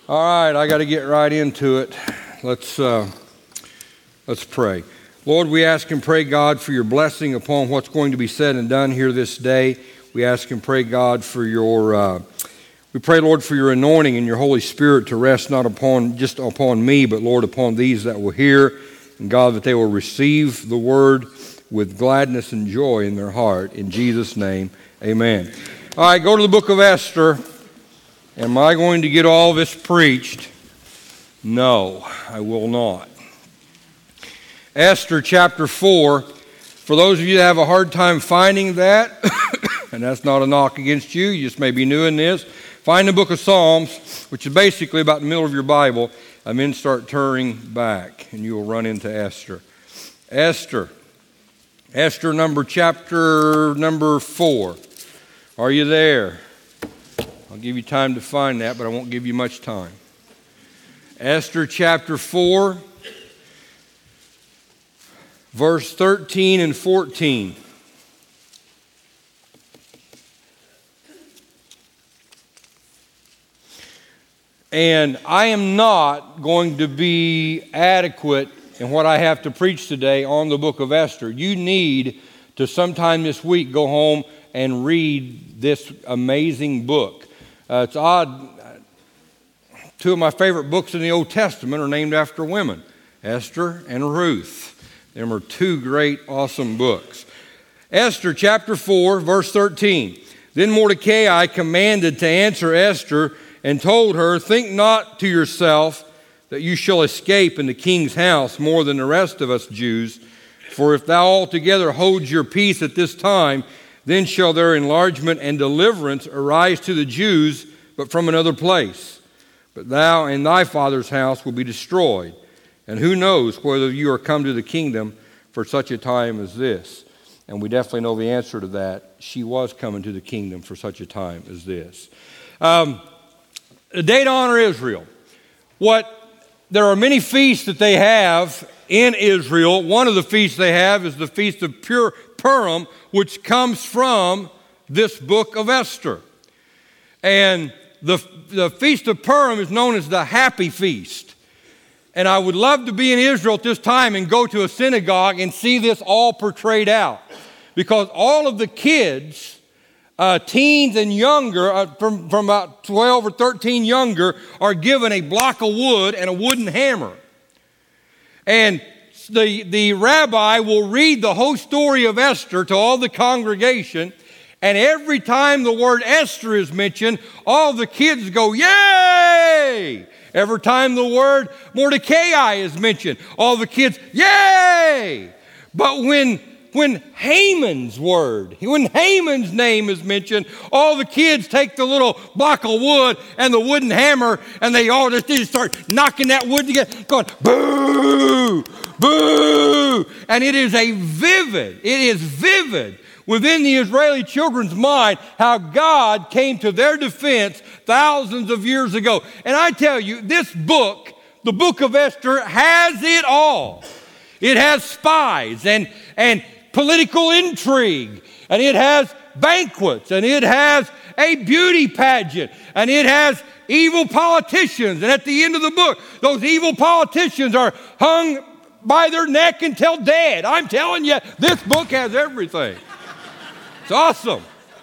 All right, I got to get right into it. Let's pray. Lord, we ask and pray, God, for your blessing upon what's going to be said and done here this day. We ask and pray, God, for we pray, Lord, for your anointing and your Holy Spirit to rest not just upon me, but, Lord, upon these that will hear. And, God, that they will receive the word with gladness and joy in their heart. In Jesus' name, amen. All right, go to the book of Esther. Am I going to get all this preached? No, I will not. Esther chapter 4. For those of you that have a hard time finding that, and that's not a knock against you, you just may be new in this, find the book of Psalms, which is basically about the middle of your Bible, and then start turning back, and you will run into Esther. Esther chapter number 4. Are you there? I'll give you time to find that, but I won't give you much time. Esther chapter 4, verse 13 and 14. And I am not going to be adequate in what I have to preach today on the book of Esther. You need to sometime this week go home and read this amazing book. It's odd. Two of my favorite books in the Old Testament are named after women, Esther and Ruth. Them are two great, awesome books. Esther chapter 4, verse 13. Then Mordecai commanded to answer Esther and told her, "Think not to yourself that you shall escape in the king's house more than the rest of us Jews. For if thou altogether hold your peace at this time, then shall their enlargement and deliverance arise to the Jews, but from another place. But thou and thy father's house will be destroyed. And who knows whether you are come to the kingdom for such a time as this?" And we definitely know the answer to that. She was coming to the kingdom for such a time as this. A day to honor Israel. There are many feasts that they have in Israel. One of the feasts they have is the Feast of Purim, which comes from this book of Esther. And the Feast of Purim is known as the Happy Feast. And I would love to be in Israel at this time and go to a synagogue and see this all portrayed out. Because all of the kids, teens and younger, from about 12 or 13 younger, are given a block of wood and a wooden hammer. And the rabbi will read the whole story of Esther to all the congregation, and every time the word Esther is mentioned, all the kids go, "Yay!" Every time the word Mordecai is mentioned, all the kids, "Yay!" But when Haman's name is mentioned, all the kids take the little block of wood and the wooden hammer, and they all just start knocking that wood together, going, "Boo! Boo!" And it is vivid within the Israeli children's mind how God came to their defense thousands of years ago. And I tell you, this book, the book of Esther, has it all. It has spies and political intrigue, and it has banquets, and it has a beauty pageant, and it has evil politicians. And at the end of the book, those evil politicians are hung by their neck until dead. I'm telling you, this book has everything. It's awesome.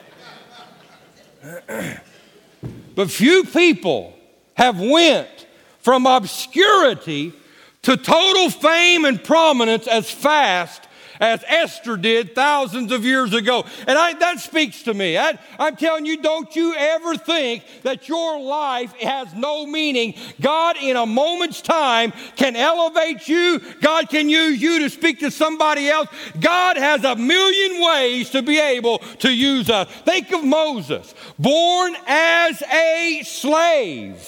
But few people have went from obscurity to total fame and prominence as fast as Esther did thousands of years ago. And that speaks to me. I'm telling you, don't you ever think that your life has no meaning. God, in a moment's time, can elevate you. God can use you to speak to somebody else. God has a million ways to be able to use us. Think of Moses, born as a slave,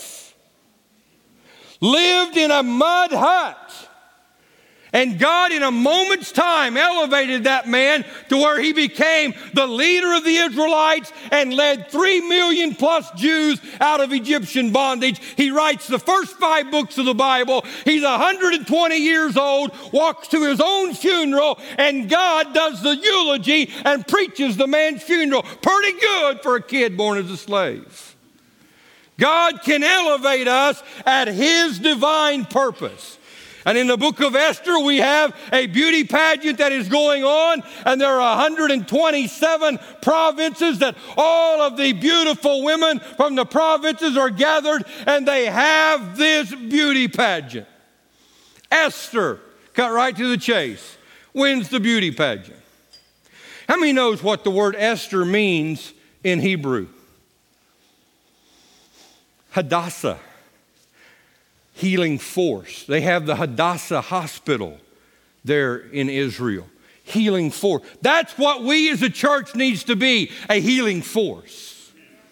lived in a mud hut. And God, in a moment's time, elevated that man to where he became the leader of the Israelites and led 3 million plus Jews out of Egyptian bondage. He writes the first 5 books of the Bible. He's 120 years old, walks to his own funeral, and God does the eulogy and preaches the man's funeral. Pretty good for a kid born as a slave. God can elevate us at His divine purpose. And in the book of Esther, we have a beauty pageant that is going on, and there are 127 provinces that all of the beautiful women from the provinces are gathered, and they have this beauty pageant. Esther, cut right to the chase, wins the beauty pageant. How many knows what the word Esther means in Hebrew? Hadassah. Healing force. They have the Hadassah Hospital there in Israel. Healing force. That's what we as a church needs to be, a healing force.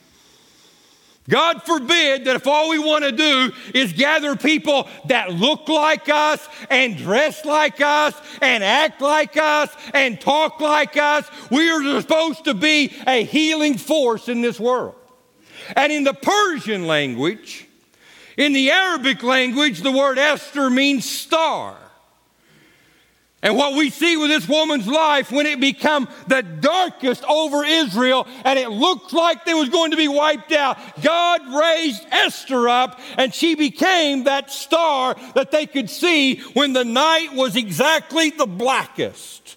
God forbid that if all we want to do is gather people that look like us and dress like us and act like us and talk like us, we are supposed to be a healing force in this world. And in the Persian language, in the Arabic language, the word Esther means star. And what we see with this woman's life, when it became the darkest over Israel and it looked like they was going to be wiped out, God raised Esther up and she became that star that they could see when the night was exactly the blackest.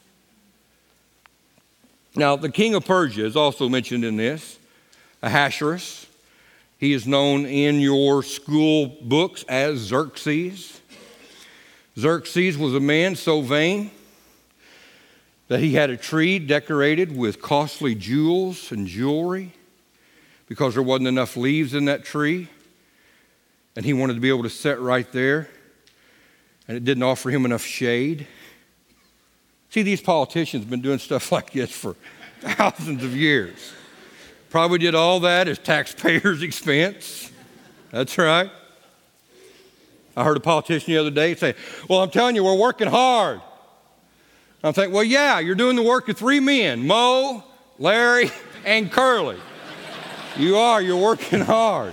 Now, the king of Persia is also mentioned in this, Ahasuerus. He is known in your school books as Xerxes. Xerxes was a man so vain that he had a tree decorated with costly jewels and jewelry because there wasn't enough leaves in that tree. And he wanted to be able to sit right there, and it didn't offer him enough shade. See, these politicians have been doing stuff like this for thousands of years. Probably did all that as taxpayers' expense. That's right. I heard a politician the other day say, well, I'm telling you, we're working hard. I'm thinking, well, yeah, you're doing the work of three men, Mo, Larry, and Curly. You are, you're working hard.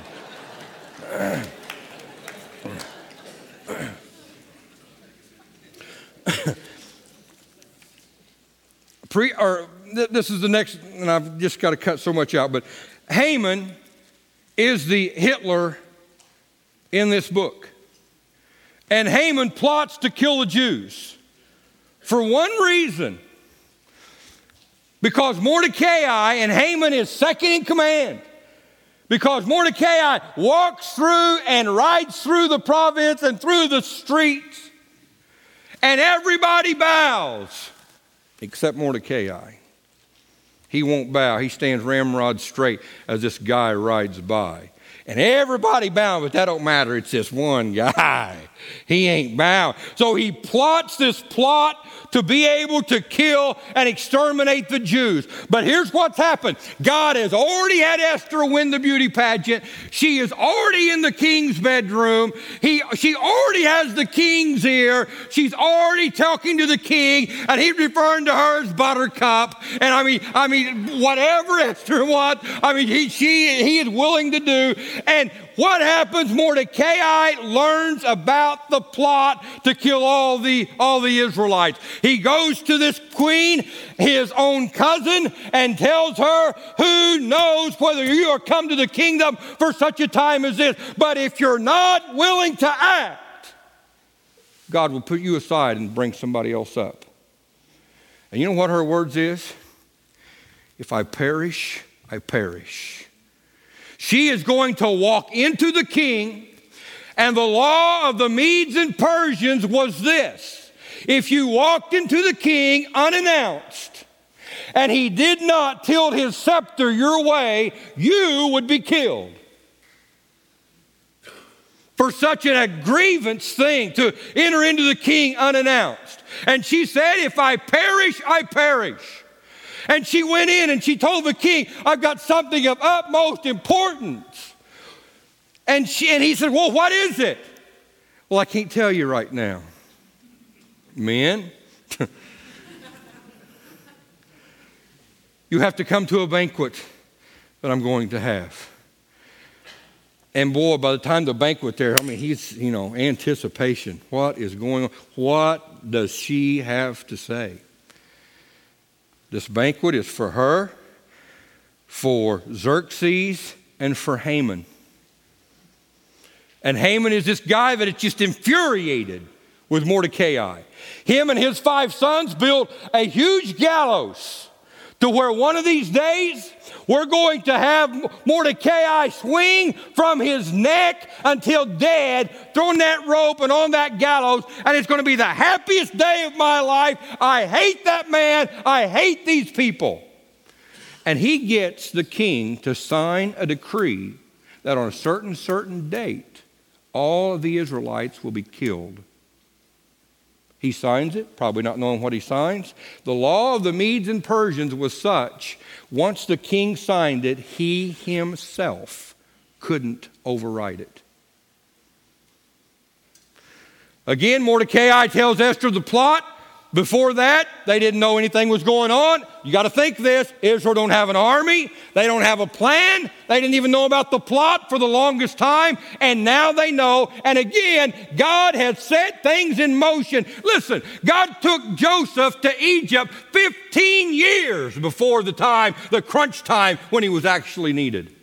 This is the next, and I've just got to cut so much out, but Haman is the Hitler in this book. And Haman plots to kill the Jews for one reason. Because Mordecai, and Haman is second in command, because Mordecai walks through and rides through the province and through the streets, and everybody bows except Mordecai. He won't bow. He stands ramrod straight as this guy rides by. And everybody bowing, but that don't matter. It's this one guy. He ain't bowing. So he plots this plot to be able to kill and exterminate the Jews. But here's what's happened. God has already had Esther win the beauty pageant. She is already in the king's bedroom. She already has the king's ear. She's already talking to the king, and he's referring to her as Buttercup. And I mean, whatever Esther wants, he is willing to do. And what happens? Mordecai learns about the plot to kill all the Israelites. He goes to this queen, his own cousin, and tells her, who knows whether you are come to the kingdom for such a time as this. But if you're not willing to act, God will put you aside and bring somebody else up. And you know what her words is? If I perish, I perish. She is going to walk into the king, and the law of the Medes and Persians was this. If you walked into the king unannounced, and he did not tilt his scepter your way, you would be killed. For such a grievance thing to enter into the king unannounced. And she said, if I perish, I perish. And she went in and she told the king, I've got something of utmost importance. And he said, well, what is it? Well, I can't tell you right now. Men, you have to come to a banquet that I'm going to have. And boy, by the time the banquet there, he's, anticipation. What is going on? What does she have to say? This banquet is for her, for Xerxes, and for Haman. And Haman is this guy that is just infuriated with Mordecai. Him and his 5 sons built a huge gallows to where one of these days we're going to have Mordecai swing from his neck until dead, throwing that rope and on that gallows, and it's going to be the happiest day of my life. I hate that man. I hate these people. And he gets the king to sign a decree that on a certain date, all of the Israelites will be killed. He signs it, probably not knowing what he signs. The law of the Medes and Persians was such, once the king signed it, he himself couldn't override it. Again, Mordecai tells Esther the plot. Before that, they didn't know anything was going on. You got to think this. Israel don't have an army. They don't have a plan. They didn't even know about the plot for the longest time. And now they know. And again, God had set things in motion. Listen, God took Joseph to Egypt 15 years before the crunch time when he was actually needed.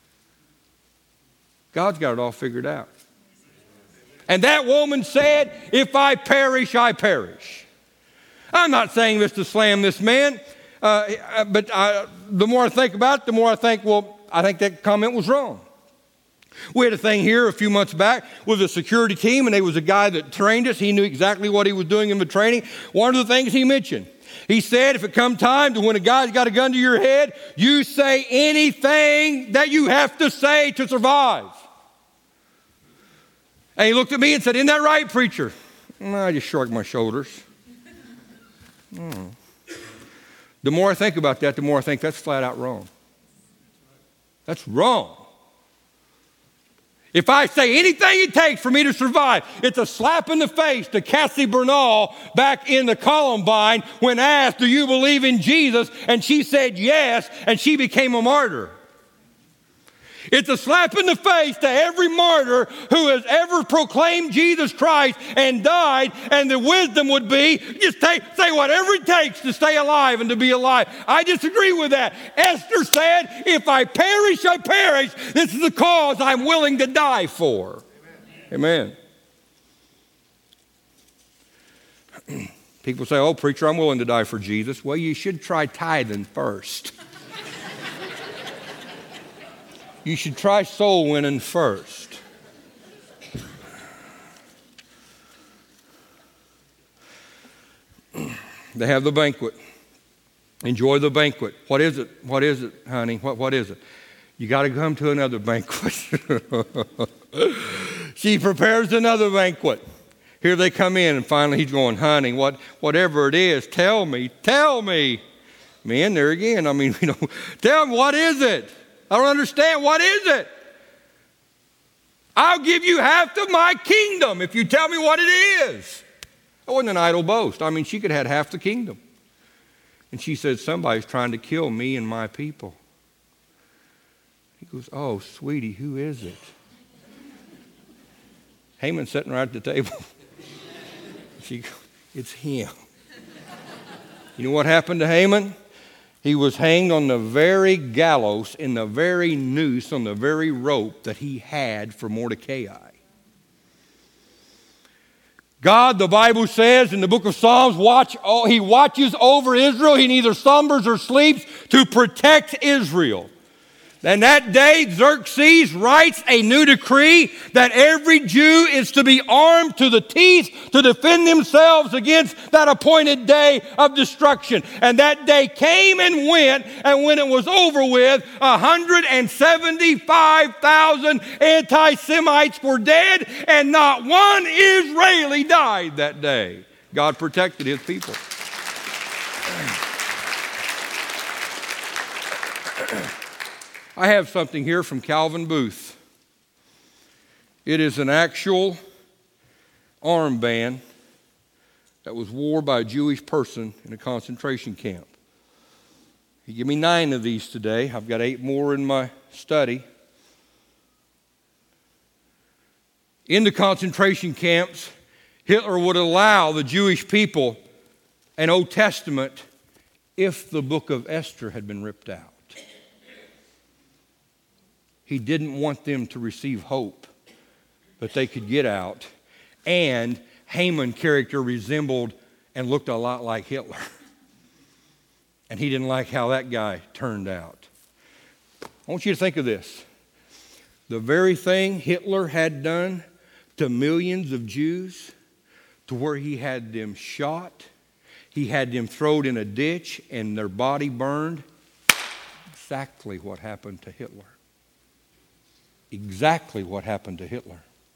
God's got it all figured out. And that woman said, if I perish, I perish. I'm not saying this to slam this man, but the more I think about it, the more I think, well, I think that comment was wrong. We had a thing here a few months back with a security team, and there was a guy that trained us. He knew exactly what he was doing in the training. One of the things he mentioned, he said, if it come time to when a guy's got a gun to your head, you say anything that you have to say to survive. And he looked at me and said, isn't that right, preacher? And I just shrugged my shoulders. The more I think about that, the more I think that's flat out wrong. That's wrong. If I say anything it takes for me to survive, it's a slap in the face to Cassie Bernal back in the Columbine when asked, do you believe in Jesus? And she said yes, and she became a martyr. It's a slap in the face to every martyr who has ever proclaimed Jesus Christ and died, and the wisdom would be just say whatever it takes to stay alive and to be alive. I disagree with that. Esther said, if I perish, I perish. This is the cause I'm willing to die for. Amen. People say, oh, preacher, I'm willing to die for Jesus. Well, you should try tithing first. You should try soul winning first. They have the banquet. Enjoy the banquet. What is it? What is it, honey? What is it? You got to come to another banquet. She prepares another banquet. Here they come in, and finally he's going, honey, whatever it is, tell me. Man, there again. I mean, tell me, what is it? I don't understand. What is it? I'll give you half of my kingdom if you tell me what it is. That wasn't an idle boast. I mean, she could have had half the kingdom. And she said, somebody's trying to kill me and my people. He goes, oh, sweetie, who is it? Haman's sitting right at the table. She goes, it's him. You know what happened to Haman? He was hanged on the very gallows, in the very noose, on the very rope that he had for Mordecai. God, the Bible says in the book of Psalms, He watches over Israel. He neither slumbers or sleeps to protect Israel. And that day, Xerxes writes a new decree that every Jew is to be armed to the teeth to defend themselves against that appointed day of destruction. And that day came and went, and when it was over with, 175,000 anti-Semites were dead, and not one Israeli died that day. God protected His people. I have something here from Calvin Booth. It is an actual armband that was worn by a Jewish person in a concentration camp. He gave me 9 of these today. I've got 8 more in my study. In the concentration camps, Hitler would allow the Jewish people an Old Testament if the book of Esther had been ripped out. He didn't want them to receive hope that they could get out. And Haman character resembled and looked a lot like Hitler. And he didn't like how that guy turned out. I want you to think of this. The very thing Hitler had done to millions of Jews, to where he had them shot, he had them thrown in a ditch and their body burned. Exactly what happened to Hitler. Exactly what happened to Hitler.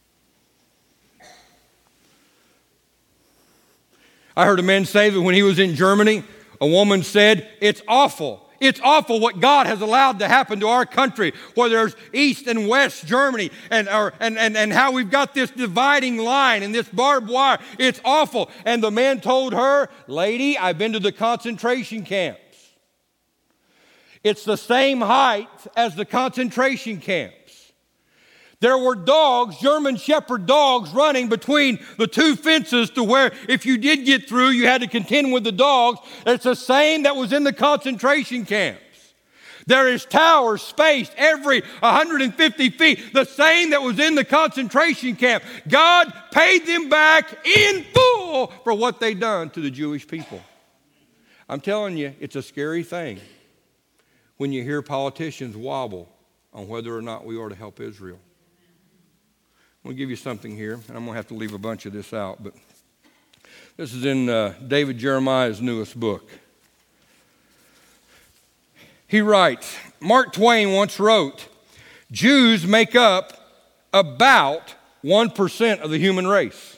I heard a man say that when he was in Germany, a woman said, "It's awful. It's awful what God has allowed to happen to our country, where there's East and West Germany and how we've got this dividing line and this barbed wire. It's awful." And the man told her, "Lady, I've been to the concentration camps. It's the same height as the concentration camps. There were dogs, German Shepherd dogs, running between the two fences to where if you did get through, you had to contend with the dogs. It's the same that was in the concentration camps. There is towers spaced every 150 feet, the same that was in the concentration camp. God paid them back in full for what they done to the Jewish people." I'm telling you, it's a scary thing when you hear politicians wobble on whether or not we ought to help Israel. I'm going to give you something here, and I'm going to have to leave a bunch of this out, but this is in David Jeremiah's newest book. He writes, Mark Twain once wrote, "Jews make up about 1% of the human race.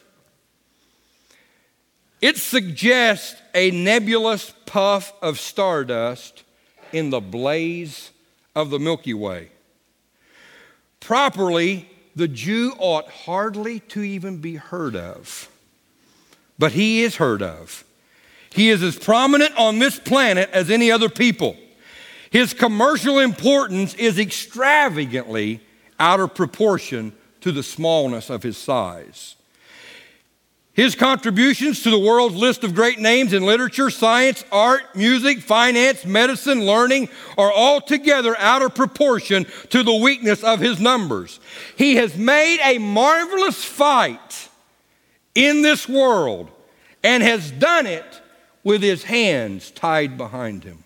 It suggests a nebulous puff of stardust in the blaze of the Milky Way. Properly, the Jew ought hardly to even be heard of, but he is heard of. He is as prominent on this planet as any other people. His commercial importance is extravagantly out of proportion to the smallness of his size. His contributions to the world's list of great names in literature, science, art, music, finance, medicine, learning are altogether out of proportion to the weakness of his numbers. He has made a marvelous fight in this world and has done it with his hands tied behind him."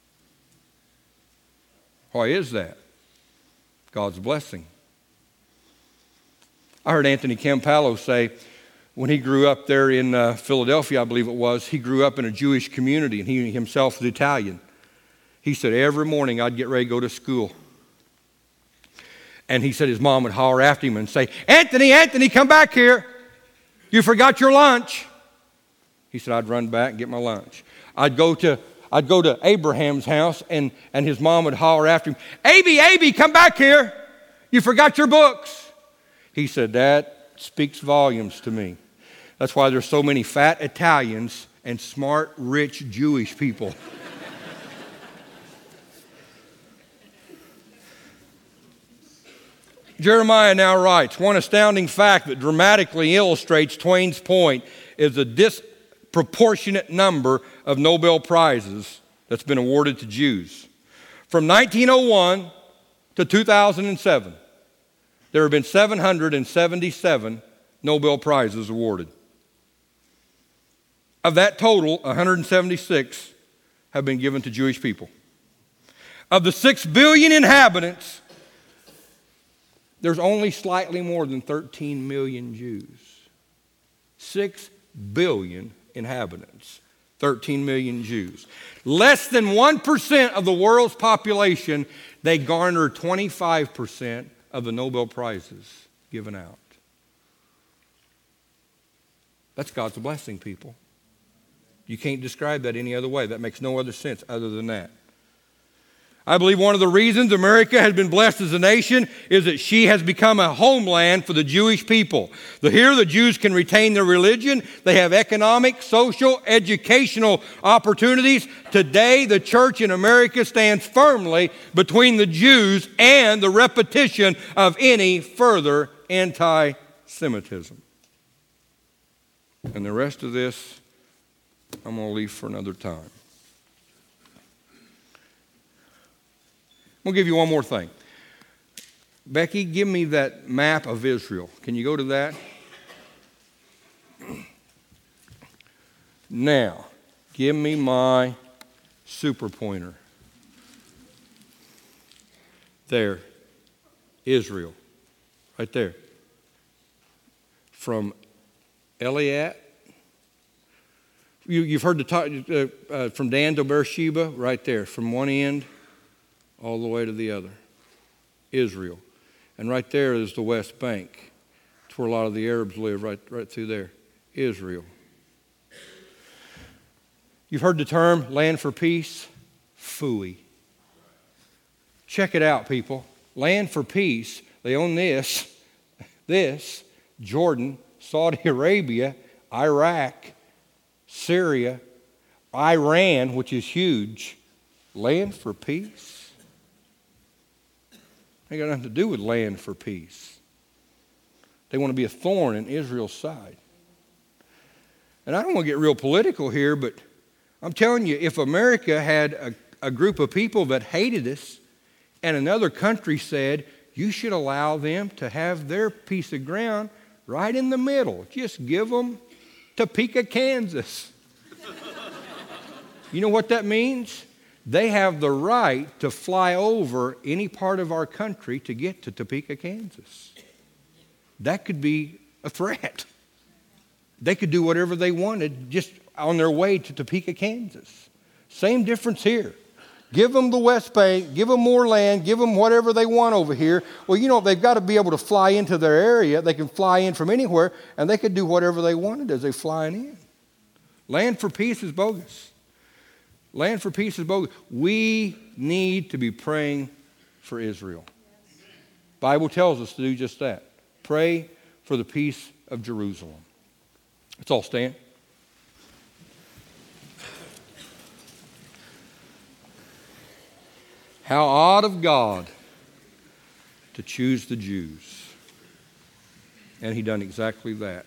Why is that? God's blessing. I heard Anthony Campallo say, when he grew up there in Philadelphia, I believe it was, he grew up in a Jewish community, and he himself was Italian. He said, every morning I'd get ready to go to school. And he said his mom would holler after him and say, Anthony, Anthony, come back here. You forgot your lunch." He said, I'd run back and get my lunch. I'd go to Abraham's house, and his mom would holler after him, Abby, come back here. You forgot your books. He said, that speaks volumes to me. That's why there's so many fat Italians and smart, rich Jewish people. Jeremiah now writes, one astounding fact that dramatically illustrates Twain's point is the disproportionate number of Nobel Prizes that's been awarded to Jews. From 1901 to 2007, there have been 777 Nobel Prizes awarded. Of that total, 176 have been given to Jewish people. Of the 6 billion inhabitants, there's only slightly more than 13 million Jews. 6 billion inhabitants, 13 million Jews. Less than 1% of the world's population, they garner 25% of the Nobel Prizes given out. That's God's blessing, people. You can't describe that any other way. That makes no other sense other than that. I believe one of the reasons America has been blessed as a nation is that she has become a homeland for the Jewish people. Here, the Jews can retain their religion. They have economic, social, educational opportunities. Today, the church in America stands firmly between the Jews and the repetition of any further anti-Semitism. And the rest of this, I'm going to leave for another time. I'm going to give you one more thing. Becky, give me that map of Israel. Can you go to that? Now, give me my super pointer. There. Israel. Right there. From Eliat. You've heard the talk from Dan to Beersheba, right there. From one end all the way to the other. Israel. And right there is the West Bank. It's where a lot of the Arabs live, right through there. Israel. You've heard the term land for peace? Phooey. Check it out, people. Land for peace. They own this, Jordan, Saudi Arabia, Iraq, Syria, Iran, which is huge. Land for peace? They got nothing to do with land for peace. They want to be a thorn in Israel's side. And I don't want to get real political here, but I'm telling you, if America had a group of people that hated us and another country said, you should allow them to have their piece of ground right in the middle. Just give them Topeka, Kansas. You know what that means? They have the right to fly over any part of our country to get to Topeka, Kansas. That could be a threat. They could do whatever they wanted just on their way to Topeka, Kansas. Same difference here. Give them the West Bank, give them more land, give them whatever they want over here. Well, you know, they've got to be able to fly into their area. They can fly in from anywhere, and they could do whatever they wanted as they're flying in. Land for peace is bogus. Land for peace is bogus. We need to be praying for Israel. The Bible tells us to do just that. Pray for the peace of Jerusalem. Let's all stand. How odd of God to choose the Jews. And he done exactly that.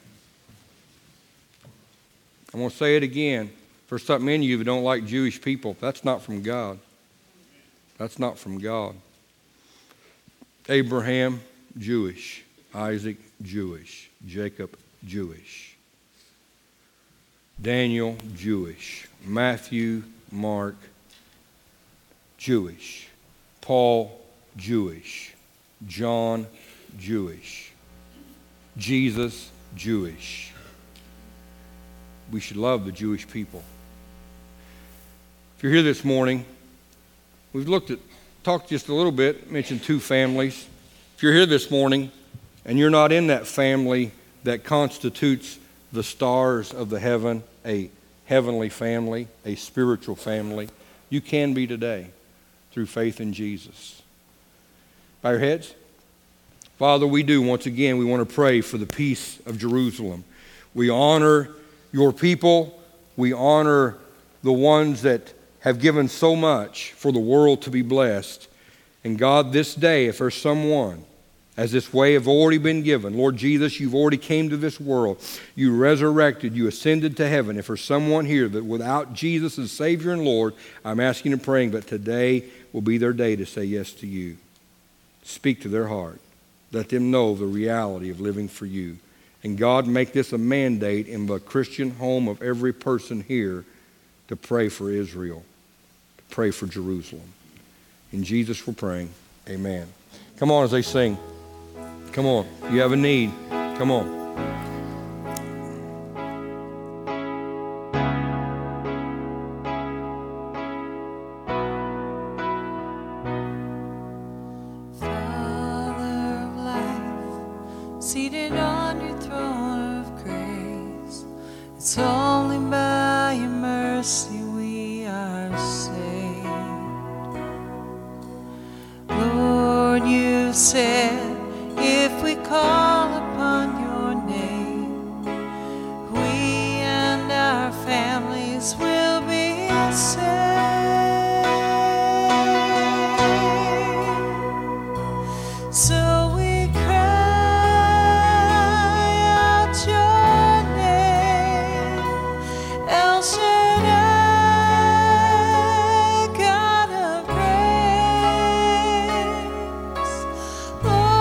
I'm going to say it again. For some of you that don't like Jewish people, that's not from God. That's not from God. Abraham, Jewish. Isaac, Jewish. Jacob, Jewish. Daniel, Jewish. Matthew, Mark, Jewish. Paul, Jewish. John, Jewish. Jesus, Jewish. We should love the Jewish people. If you're here this morning, we've talked just a little bit, mentioned two families. If you're here this morning and you're not in that family that constitutes the stars of the heaven, a heavenly family, a spiritual family, you can be today through faith in Jesus. Bow your heads. Father, we want to pray for the peace of Jerusalem. We honor your people. We honor the ones that have given so much for the world to be blessed. And God, this day, if there's someone, as this way have already been given, Lord Jesus, you've already came to this world. You resurrected. You ascended to heaven. If there's someone here that without Jesus as Savior and Lord, I'm asking and praying that today will be their day to say yes to you. Speak to their heart. Let them know the reality of living for you. And God, make this a mandate in the Christian home of every person here to pray for Israel, to pray for Jerusalem. In Jesus we're praying. Amen. Come on as they sing. Come on. You have a need. Come on. Seated on your throne of grace, it's only by your mercy we are saved. Lord, you said if we call upon your name, we and our families will be saved. So we cry out your name, El Shaddai, God of grace. Lord,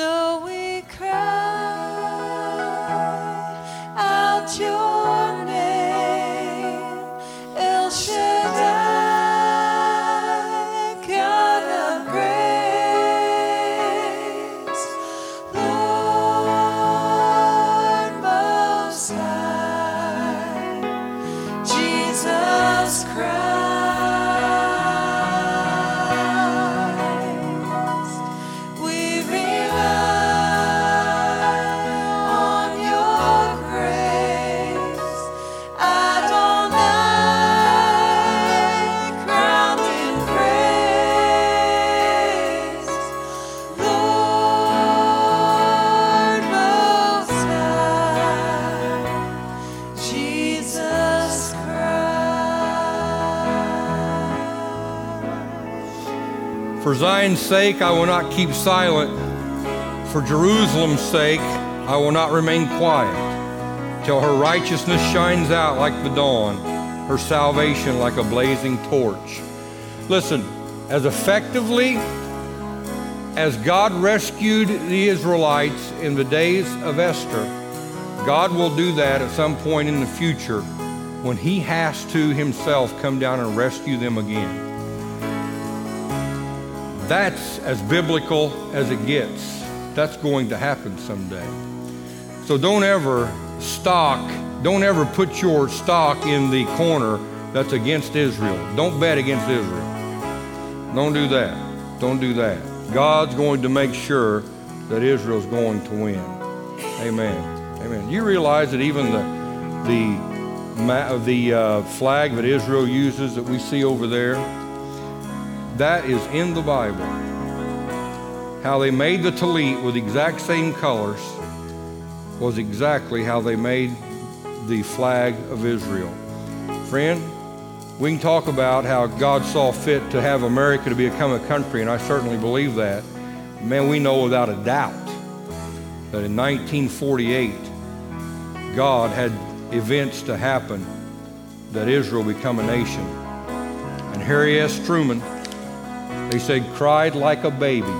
So we cry out your name, El Shaddai, God of grace, Lord Most High, Jesus Christ. For Zion's sake, I will not keep silent. For Jerusalem's sake, I will not remain quiet, till her righteousness shines out like the dawn, her salvation like a blazing torch. Listen, as effectively as God rescued the Israelites in the days of Esther, God will do that at some point in the future when He has to Himself come down and rescue them again. That's as biblical as it gets. That's going to happen someday. So don't ever put your stock in the corner that's against Israel. Don't bet against Israel. Don't do that. Don't do that. God's going to make sure that Israel's going to win. Amen. Amen. You realize that even the flag that Israel uses that we see over there, that is in the Bible. How they made the tallit with the exact same colors was exactly how they made the flag of Israel. Friend, we can talk about how God saw fit to have America to become a country, and I certainly believe that. Man, we know without a doubt that in 1948, God had events to happen that Israel become a nation. And Harry S. Truman, they said, cried like a baby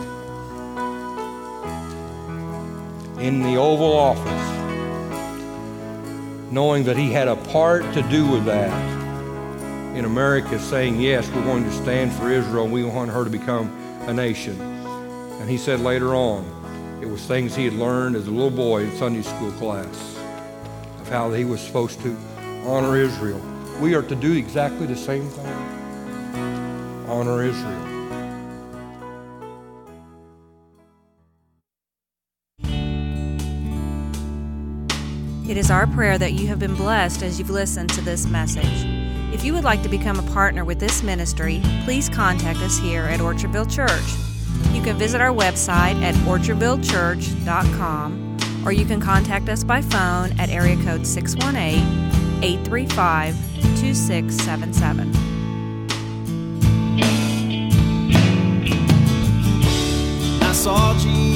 in the Oval Office, knowing that he had a part to do with that in America, saying, yes, we're going to stand for Israel and we want her to become a nation. And he said later on, it was things he had learned as a little boy in Sunday school class of how he was supposed to honor Israel. We are to do exactly the same thing. Honor Israel. It is our prayer that you have been blessed as you've listened to this message. If you would like to become a partner with this ministry, please contact us here at Orchardville Church. You can visit our website at orchardvillechurch.com, or you can contact us by phone at area code 618-835-2677. I saw Jesus